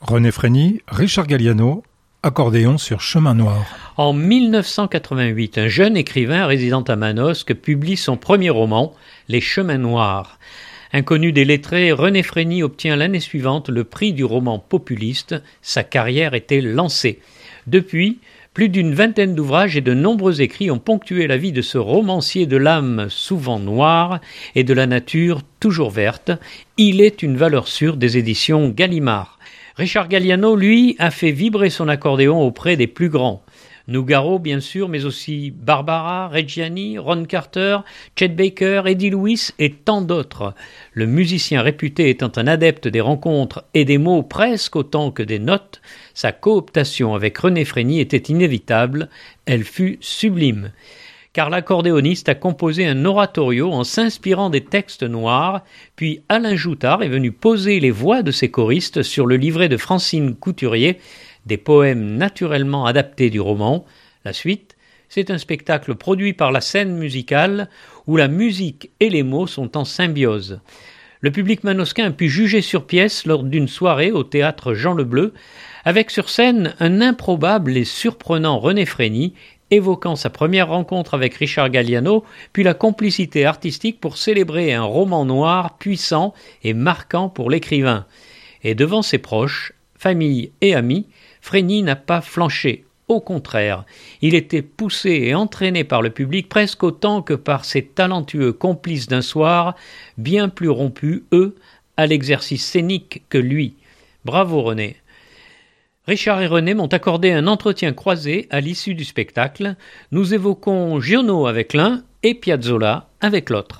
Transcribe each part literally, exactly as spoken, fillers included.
René Frény, Richard Galliano, accordéon sur Chemin Noir. En mille neuf cent quatre-vingt-huit, un jeune écrivain résidant à Manosque publie son premier roman, Les Chemins Noirs. Inconnu des lettrés, René Frény obtient l'année suivante le prix du roman populiste. Sa carrière était lancée. Depuis, plus d'une vingtaine d'ouvrages et de nombreux écrits ont ponctué la vie de ce romancier de l'âme souvent noire et de la nature toujours verte. Il est une valeur sûre des éditions Gallimard. Richard Galliano, lui, a fait vibrer son accordéon auprès des plus grands. Nougaro, bien sûr, mais aussi Barbara, Reggiani, Ron Carter, Chet Baker, Eddie Lewis et tant d'autres. Le musicien réputé étant un adepte des rencontres et des mots presque autant que des notes, sa cooptation avec René Frény était inévitable, elle fut sublime. Car l'accordéoniste a composé un oratorio en s'inspirant des textes noirs, puis Alain Joutard est venu poser les voix de ses choristes sur le livret de Francine Couturier, des poèmes naturellement adaptés du roman. La suite, c'est un spectacle produit par la scène musicale où la musique et les mots sont en symbiose. Le public manosquin a pu juger sur pièce lors d'une soirée au théâtre Jean Le Bleu, avec sur scène un improbable et surprenant René Frény, évoquant sa première rencontre avec Richard Galliano, puis la complicité artistique pour célébrer un roman noir puissant et marquant pour l'écrivain. Et devant ses proches, famille et amis, Frény n'a pas flanché. Au contraire, il était poussé et entraîné par le public presque autant que par ses talentueux complices d'un soir, bien plus rompus, eux, à l'exercice scénique que lui. Bravo René. Richard et René m'ont accordé un entretien croisé à l'issue du spectacle. Nous évoquons Giono avec l'un et Piazzolla avec l'autre.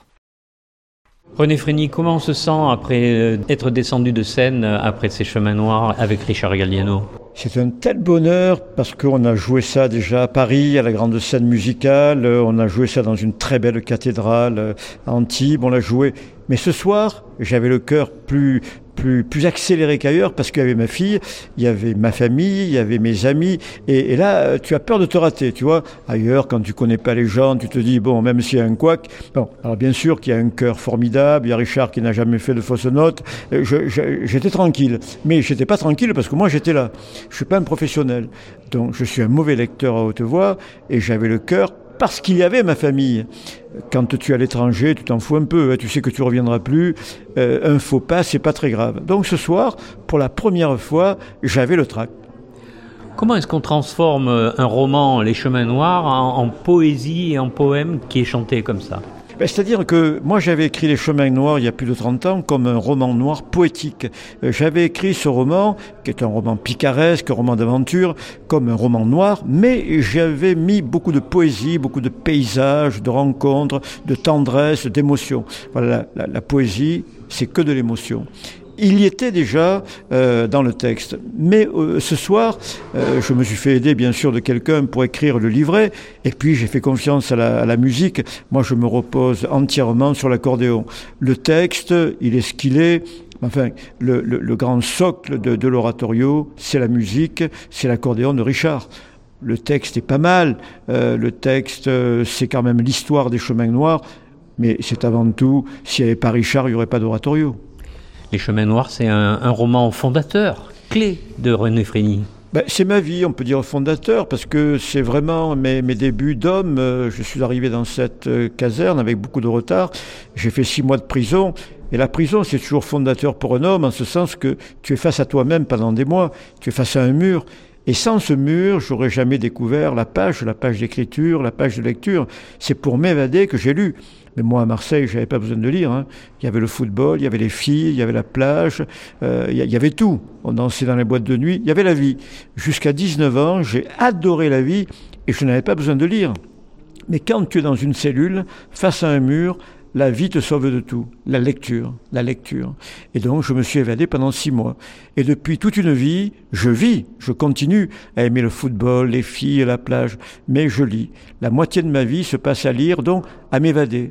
René Frény, comment on se sent après être descendu de scène après ces Chemins Noirs avec Richard Galliano ? C'est un tel bonheur parce qu'on a joué ça déjà à Paris, à la grande scène musicale, on a joué ça dans une très belle cathédrale à Antibes, on l'a joué. Mais ce soir, j'avais le cœur plus... Plus, plus accéléré qu'ailleurs parce qu'il y avait ma fille, il y avait ma famille, il y avait mes amis et, et là tu as peur de te rater, tu vois. Ailleurs, quand tu connais pas les gens, tu te dis bon, même s'il y a un couac, bon, alors bien sûr qu'il y a un chœur formidable, il y a Richard qui n'a jamais fait de fausses notes, je, je, j'étais tranquille, mais j'étais pas tranquille parce que moi j'étais là, je suis pas un professionnel, donc je suis un mauvais lecteur à haute voix et j'avais le cœur parce qu'il y avait ma famille. Quand tu es à l'étranger, tu t'en fous un peu, hein, tu sais que tu reviendras plus, euh, un faux pas, c'est pas très grave. Donc ce soir, pour la première fois, j'avais le trac. Comment est-ce qu'on transforme un roman, Les Chemins Noirs, en, en poésie et en poème qui est chanté comme ça ? Ben, c'est-à-dire que moi j'avais écrit Les Chemins Noirs il y a plus de trente ans comme un roman noir poétique. Euh, j'avais écrit ce roman, qui est un roman picaresque, un roman d'aventure, comme un roman noir, mais j'avais mis beaucoup de poésie, beaucoup de paysages, de rencontres, de tendresse, d'émotion. Voilà, la, la, la poésie, c'est que de l'émotion. Il y était déjà euh, dans le texte. Mais euh, ce soir, euh, je me suis fait aider bien sûr de quelqu'un pour écrire le livret. Et puis j'ai fait confiance à la, à la musique. Moi, je me repose entièrement sur l'accordéon. Le texte, il est ce qu'il est. Enfin, le, le, le grand socle de, de l'oratorio, c'est la musique, c'est l'accordéon de Richard. Le texte est pas mal. Euh, le texte, euh, c'est quand même l'histoire des Chemins Noirs. Mais c'est avant tout, s'il n'y avait pas Richard, il n'y aurait pas d'oratorio. Les Chemins Noirs, c'est un, un roman fondateur, clé de René Frény. Ben, c'est ma vie, on peut dire fondateur, parce que c'est vraiment mes, mes débuts d'homme. Euh, je suis arrivé dans cette euh, caserne avec beaucoup de retard. J'ai fait six mois de prison. Et la prison, c'est toujours fondateur pour un homme, en ce sens que tu es face à toi-même pendant des mois. Tu es face à un mur. Et sans ce mur, j'aurais jamais découvert la page, la page d'écriture, la page de lecture. C'est pour m'évader que j'ai lu. Mais moi, à Marseille, j'avais pas besoin de lire, hein. Il y avait le football, il y avait les filles, il y avait la plage, euh, il y avait tout. On dansait dans les boîtes de nuit, il y avait la vie. Jusqu'à dix-neuf ans, j'ai adoré la vie et je n'avais pas besoin de lire. Mais quand tu es dans une cellule, face à un mur, la vie te sauve de tout. La lecture, la lecture. Et donc, je me suis évadé pendant six mois. Et depuis toute une vie, je vis, je continue à aimer le football, les filles, la plage. Mais je lis. La moitié de ma vie se passe à lire, donc à m'évader.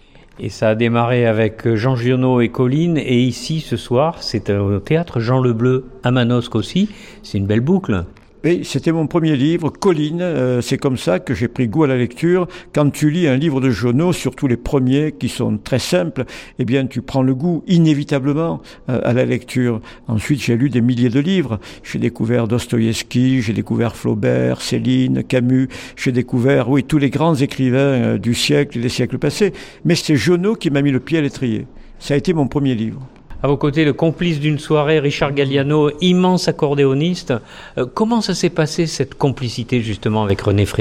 Et ça a démarré avec Jean Giono et Colline. Et ici, ce soir, c'est au théâtre Jean Le Bleu, à Manosque aussi. C'est une belle boucle. Oui, c'était mon premier livre, Colline. Euh, c'est comme ça que j'ai pris goût à la lecture. Quand tu lis un livre de Giono, surtout les premiers qui sont très simples, eh bien, tu prends le goût inévitablement euh, à la lecture. Ensuite, j'ai lu des milliers de livres. J'ai découvert Dostoïevski, j'ai découvert Flaubert, Céline, Camus. J'ai découvert, oui, tous les grands écrivains euh, du siècle et des siècles passés. Mais c'est Giono qui m'a mis le pied à l'étrier. Ça a été mon premier livre. À vos côtés, le complice d'une soirée, Richard Galliano, immense accordéoniste. Euh, comment ça s'est passé, cette complicité, justement, avec René Frény ?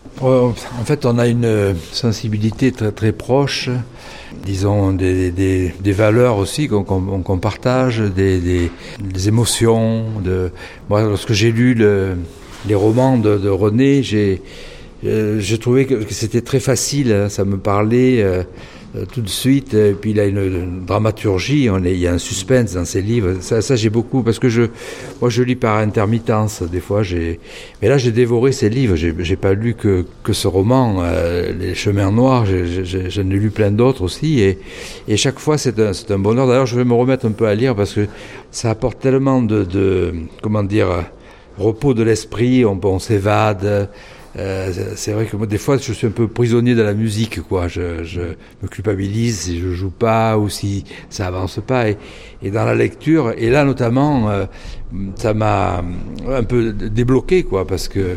En fait, on a une sensibilité très, très proche, disons, des, des, des valeurs aussi qu'on, qu'on, qu'on partage, des, des, des émotions. De... Moi, lorsque j'ai lu le, les romans de, de René, j'ai, euh, j'ai trouvé que, que c'était très facile, hein, ça me parlait... Euh, tout de suite, et puis il a une, une dramaturgie, on est, il y a un suspense dans ses livres, ça, ça j'ai beaucoup, parce que je, moi je lis par intermittence, des fois j'ai, mais là j'ai dévoré ses livres, j'ai, j'ai pas lu que, que ce roman, euh, Les Chemins Noirs, j'ai, j'ai, j'en ai lu plein d'autres aussi, et, et chaque fois c'est un, c'est un bonheur. D'ailleurs je vais me remettre un peu à lire, parce que ça apporte tellement de, de comment dire, repos de l'esprit, on, on s'évade. Euh, c'est vrai que moi des fois je suis un peu prisonnier de la musique, quoi. Je, je me culpabilise si je joue pas ou si ça avance pas, et, et dans la lecture, et là notamment euh, ça m'a un peu débloqué, quoi, parce que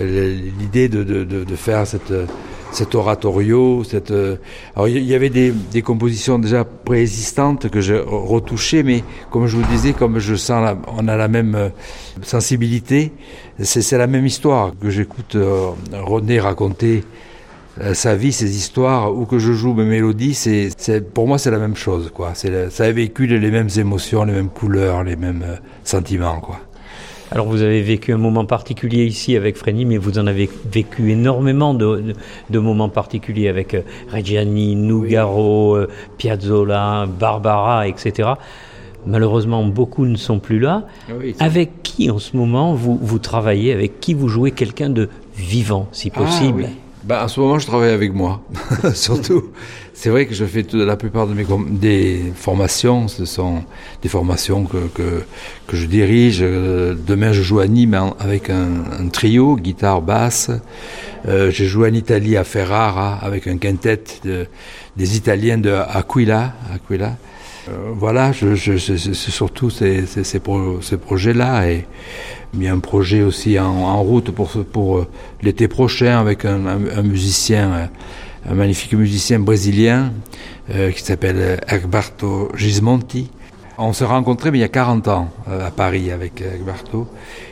l'idée de, de, de, de faire cette cet oratorio, cette alors il y avait des, des compositions déjà préexistantes que j'ai retouchées, mais comme je vous disais, comme je sens la, on a la même sensibilité, c'est, c'est la même histoire que j'écoute euh, René raconter euh, sa vie, ses histoires, ou que je joue mes mélodies, c'est, c'est pour moi c'est la même chose, quoi. C'est, ça véhicule les mêmes émotions, les mêmes couleurs, les mêmes euh, sentiments, quoi. Alors vous avez vécu un moment particulier ici avec Frény, mais vous en avez vécu énormément de, de, de moments particuliers avec euh, Reggiani, Nougaro, oui. euh, Piazzolla, Barbara, et cetera. Malheureusement, beaucoup ne sont plus là. Oui, avec qui en ce moment vous, vous travaillez, avec qui vous jouez quelqu'un de vivant, si possible? Ah, oui. Ben, en ce moment, je travaille avec moi, surtout. C'est vrai que je fais toute, la plupart de mes des formations, ce sont des formations que, que, que je dirige. Demain, je joue à Nîmes avec un, un trio, guitare, basse. Euh, j'ai joué en Italie, à Ferrara, avec un quintet de, des Italiens de Aquila. Aquila. Euh, voilà, je, je, je, c'est surtout ces, ces, ces, pro, ces projets-là. Et il y a un projet aussi en, en route pour, pour l'été prochain avec un, un, un musicien, un magnifique musicien brésilien euh, qui s'appelle Egberto Gismonti. On s'est rencontrés mais il y a quarante ans euh, à Paris avec Egberto.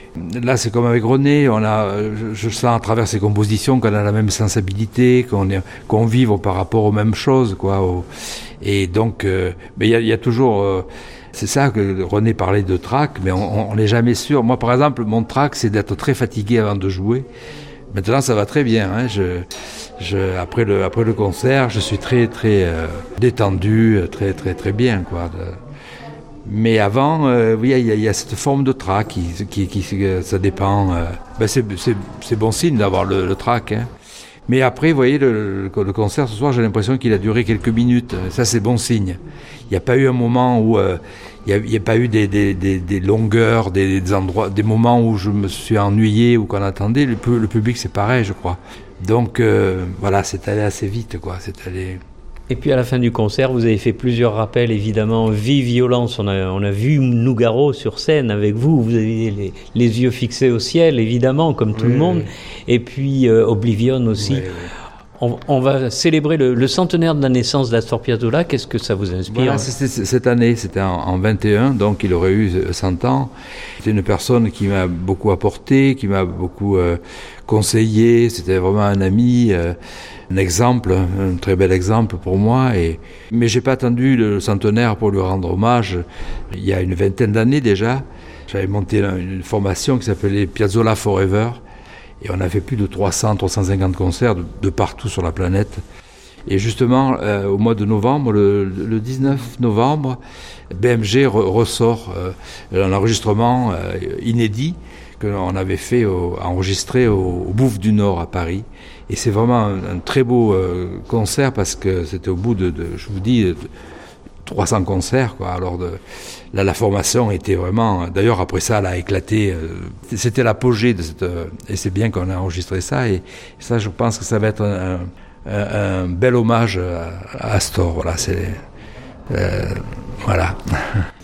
Là, c'est comme avec René, on a, je, je sens à travers ses compositions qu'on a la même sensibilité, qu'on, est, qu'on vive par rapport aux mêmes choses, quoi. Au, et donc, euh, mais il y a, il y a toujours... Euh, c'est ça que René parlait de trac, mais on n'est jamais sûr. Moi, par exemple, mon trac, c'est d'être très fatigué avant de jouer. Maintenant, ça va très bien. Hein. Je, je, après, le, après le concert, je suis très, très euh, détendu, très, très, très bien, quoi. De, mais avant, euh, oui, il y, y a cette forme de trac qui, qui, qui, ça dépend. Euh, ben c'est, c'est, c'est bon signe d'avoir le, le trac, hein. Mais après, vous voyez, le, le, le concert ce soir, j'ai l'impression qu'il a duré quelques minutes. Ça, c'est bon signe. Il n'y a pas eu un moment où euh, il n'y a, a pas eu des, des, des, des longueurs, des, des endroits, des moments où je me suis ennuyé ou qu'on attendait. Le, le public, c'est pareil, je crois. Donc euh, voilà, c'est allé assez vite, quoi. C'est allé. Et puis à la fin du concert, vous avez fait plusieurs rappels, évidemment. Vive Violence, on a, on a vu Nougaro sur scène avec vous. Vous avez les, les yeux fixés au ciel, évidemment, comme tout oui, le monde. Oui. Et puis euh, Oblivion aussi. Oui, oui. On, on va célébrer le, le centenaire de la naissance d'Astor Piazzolla. Qu'est-ce que ça vous inspire? Voilà, c'est, c'est, cette année, c'était en, en vingt et un, donc il aurait eu cent ans. C'était une personne qui m'a beaucoup apporté, qui m'a beaucoup euh, conseillé. C'était vraiment un ami, euh, un exemple, un très bel exemple pour moi. Et, mais j'ai pas attendu le centenaire pour lui rendre hommage. Il y a une vingtaine d'années déjà, j'avais monté une formation qui s'appelait Piazzolla Forever. Et on a fait plus de trois cents, trois cent cinquante concerts de, de partout sur la planète. Et justement, euh, au mois de novembre, le, le dix-neuf novembre, B M G re, ressort euh, un enregistrement euh, inédit qu'on avait fait, au, enregistré au, au Bouffe du Nord à Paris. Et c'est vraiment un, un très beau euh, concert parce que c'était au bout de, de je vous dis, de, trois cents concerts, quoi. Alors de, là, la formation était vraiment... D'ailleurs, après ça, elle a éclaté. Euh, c'était l'apogée de cette... Euh, et c'est bien qu'on a enregistré ça. Et ça, je pense que ça va être un, un, un bel hommage à, à Astor. Voilà, c'est... Euh, voilà.